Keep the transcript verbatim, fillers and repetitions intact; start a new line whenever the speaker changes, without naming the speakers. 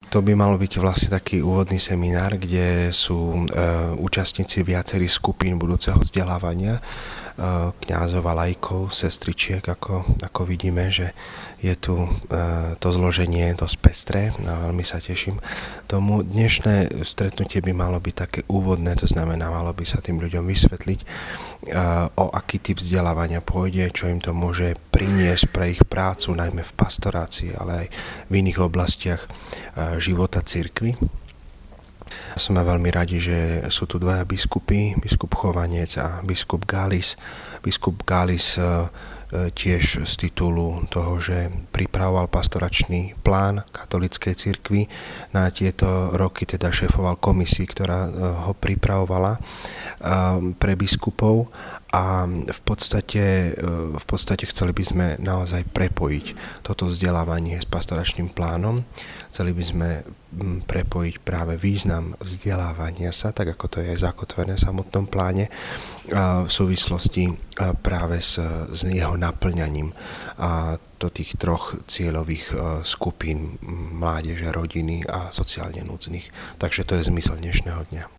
To by malo byť vlastne taký úvodný seminár, kde sú e, účastníci viacerých skupín budúceho vzdelávania, e, kňazov a laikov, sestričiek, ako, ako vidíme, že je tu e, to zloženie dosť pestré a veľmi sa teším tomu. Dnešné stretnutie by malo byť také úvodné, to znamená, malo by sa tým ľuďom vysvetliť, e, o aký typ vzdelávania pôjde, čo im to môže priniesť pre ich prácu, najmä v pastorácii, ale aj v iných oblastiach života cirkvi. Sme veľmi radi, že sú tu dvaja biskupy, biskup Chovanec a biskup Gális. Biskup Gális tiež z titulu toho, že pripravoval pastoračný plán katolíckej cirkvi na tieto roky, teda šéfoval komisii, ktorá ho pripravovala pre biskupov a v podstate, v podstate chceli by sme naozaj prepojiť toto vzdelávanie s pastoračným plánom. Chceli by sme prepojiť práve význam vzdelávania sa, tak ako to je zakotvené v samotnom pláne, v súvislosti práve s, s jeho naplňaním a do tých troch cieľových skupín mládeže, rodiny a sociálne núdznych. Takže to je zmysel dnešného dňa.